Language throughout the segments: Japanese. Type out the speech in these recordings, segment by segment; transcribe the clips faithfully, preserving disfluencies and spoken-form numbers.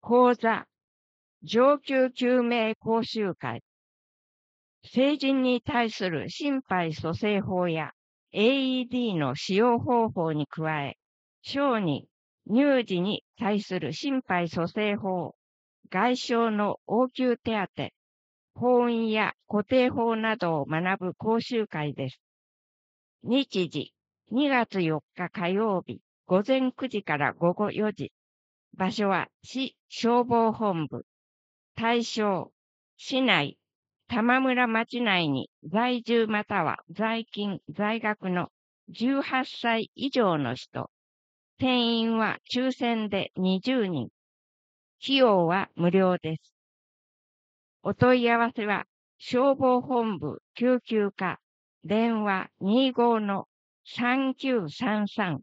講座、上級救命講習会、成人に対する心肺蘇生法や エーイーディー の使用方法に加え、小児、乳児に対する心肺蘇生法、外傷の応急手当、法院や固定法などを学ぶ講習会です。日時、にがつよっか火曜日、午前くじから午後よじ。場所は市消防本部。対象、市内、玉村町内に在住または在勤、在学のじゅうはっさい以上の人。定員は抽選でにじゅうにん。費用は無料です。お問い合わせは、消防本部救急課、電話にじゅうごのさんきゅうさんさん。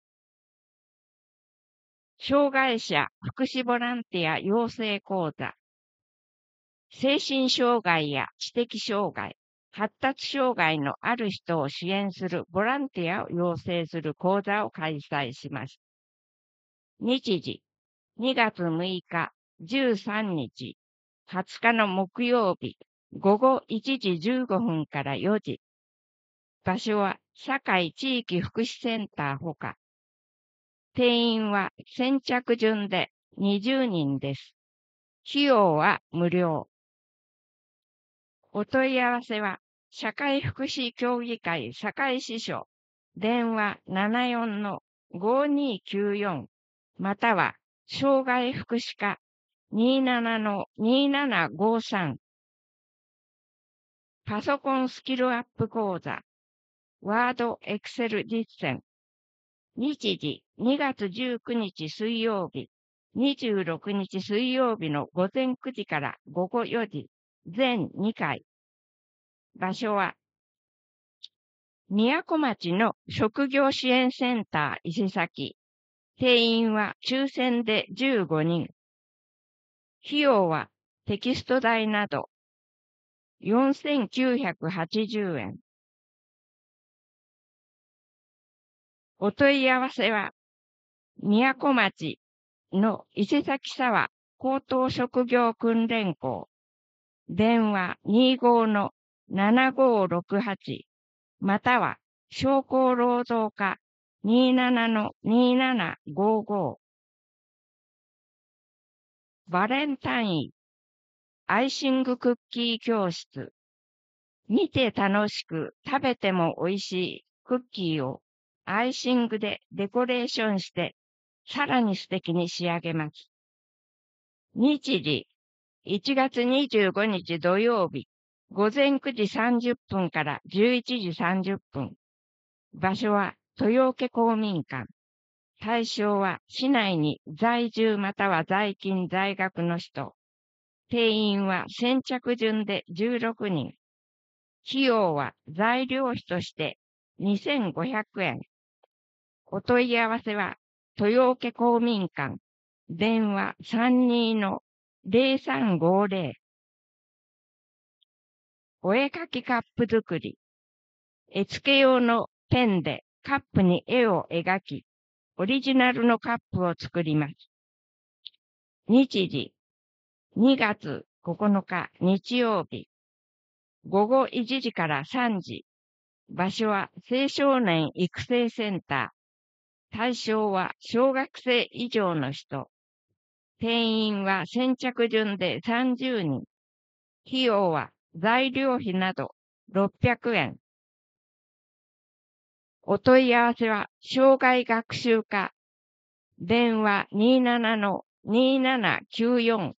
障害者福祉ボランティア養成講座。精神障害や知的障害、発達障害のある人を支援するボランティアを養成する講座を開催します。日時、にがつむいか、じゅうさんにち、はつかの木曜日、午後いちじじゅうごふんからよじ。場所は堺地域福祉センターほか。定員は先着順でにじゅうにんです。費用は無料。お問い合わせは、社会福祉協議会堺支所、電話ななよんのごにきゅうよん、または、障害福祉課にじゅうななのにじゅうななごさん。パソコンスキルアップ講座、ワードエクセル実践。日時、にがつじゅうくにち水曜日、にじゅうろくにち水曜日の午前くじから午後よじ、全にかい。場所は、宮古町の職業支援センター伊勢崎。定員は抽選でじゅうごにん。費用はテキスト代などよんせんきゅうひゃくはちじゅうえん。お問い合わせは、宮古町の伊勢崎沢高等職業訓練校。電話にじゅうごのななごろくはち。または、商工労働課にじゅうななのにじゅうななごご。バレンタイン、アイシングクッキー教室。見て楽しく食べても美味しいクッキーをアイシングでデコレーションしてさらに素敵に仕上げます。日時、いちがつにじゅうごにち土曜日、午前くじさんじゅっぷんからじゅういちじさんじゅっぷん。場所は豊受公民館。対象は市内に在住または在勤在学の人。定員は先着順でじゅうろくにん。費用は材料費としてにせんごひゃくえん。お問い合わせは豊受公民館。電話さんにのぜろさんごぜろ。お絵かきカップ作り。絵付け用のペンでカップに絵を描き、オリジナルのカップを作ります。日時、にがつここのか日曜日、午後いちじからさんじ。場所は青少年育成センター。対象は小学生以上の人。定員は先着順でさんじゅうにん。費用は材料費などろっぴゃくえん。お問い合わせは障害学習課。電話にじゅうななのにじゅうななきゅうよん。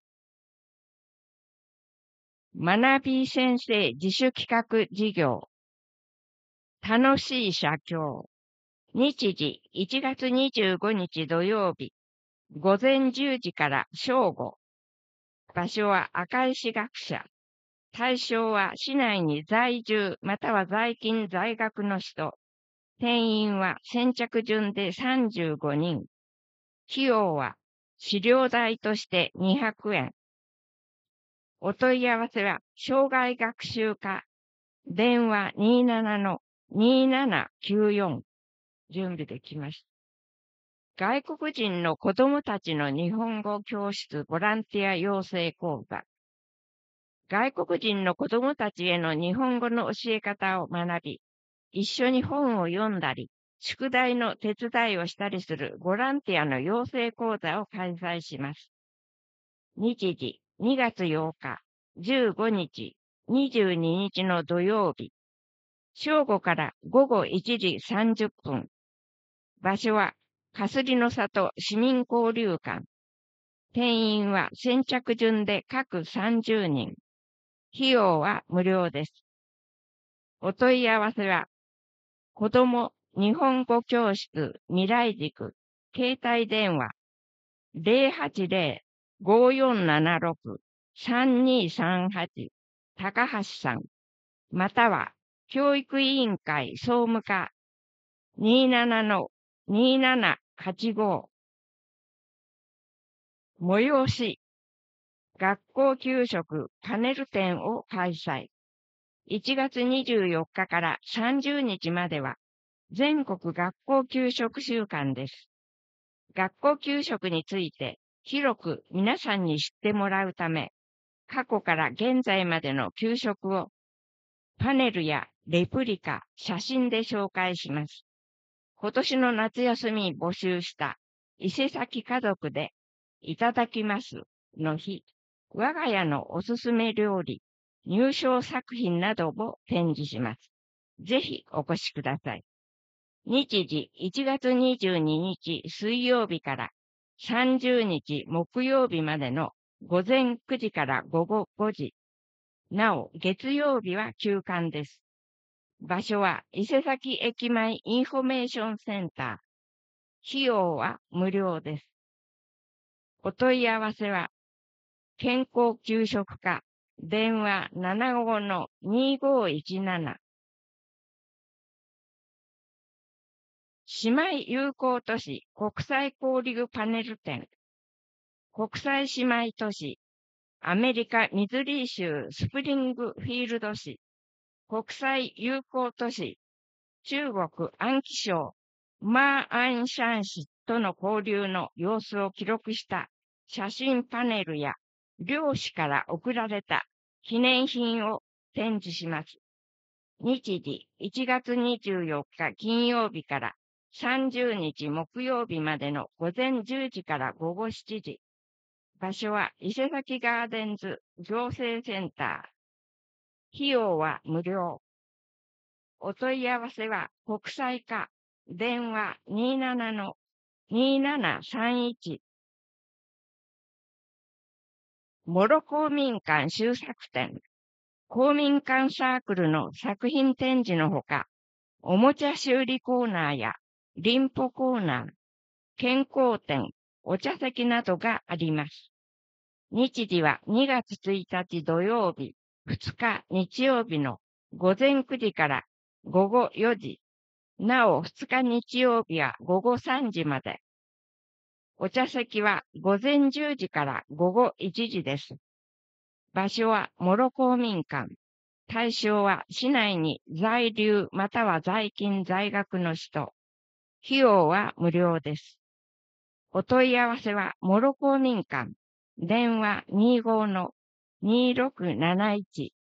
学び先生自主企画事業。楽しい社協。日時いちがつにじゅうごにち土曜日。午前じゅうじから正午。場所は赤石学舎。対象は市内に在住または在勤在学の人。定員は先着順でさんじゅうごにん。費用は資料代としてにひゃくえん。お問い合わせは障害学習課。電話にじゅうななのにじゅうななきゅうよん。準備できました。 外国人の子供たちの日本語教室ボランティア養成講座。外国人の子供たちへの日本語の教え方を学び、一緒に本を読んだり、宿題の手伝いをしたりするボランティアの養成講座を開催します。日時、にがつようか、じゅうごにち、にじゅうににちの土曜日。正午からごごいちじさんじゅっぷん。場所は、かすりの里市民交流館。定員は先着順で各さんじゅうにん。費用は無料です。お問い合わせは、子ども日本語教室未来塾携帯電話 ゼロはちゼロ ごよんななろく さんにさんはち 高橋さん、または教育委員会総務課 にじゅうななのにじゅうななはちご 催し学校給食パネル展を開催。いちがつにじゅうよっかからさんじゅうにちまでは全国学校給食週間です。学校給食について広く皆さんに知ってもらうため、過去から現在までの給食をパネルやレプリカ、写真で紹介します。今年の夏休みに募集した伊勢崎家族でいただきますの日、我が家のおすすめ料理、入賞作品などを展示します。ぜひお越しください。日時いちがつにじゅうににち水曜日からさんじゅうにち木曜日までの午前くじから午後ごじ。なお、月曜日は休館です。場所は伊勢崎駅前インフォメーションセンター。費用は無料です。お問い合わせは、健康給食課、電話ななごのにごいちなな。姉妹友好都市国際交流パネル展。国際姉妹都市、アメリカミズリー州スプリングフィールド市、国際友好都市、中国安徽省マーアンシャン市との交流の様子を記録した写真パネルや漁師から送られた記念品を展示します。日時いちがつにじゅうよっか金曜日からさんじゅうにち木曜日までの午前じゅうじから午後しちじ。場所は伊勢崎ガーデンズ行政センター。費用は無料。お問い合わせは国際課電話にじゅうななのにじゅうななさんいち。諸公民館修作展。公民館サークルの作品展示のほか、おもちゃ修理コーナーや林歩コーナー、健康展、お茶席などがあります。日時はにがつついたち土曜日、ふつか日曜日の午前くじから午後よじ。なおふつか日曜日は午後さんじまで。お茶席は午前じゅうじから午後いちじです。場所は諸公民館。対象は市内に在留または在勤在学の人。費用は無料です。お問い合わせは諸公民館。電話にじゅうごのにろくなないち。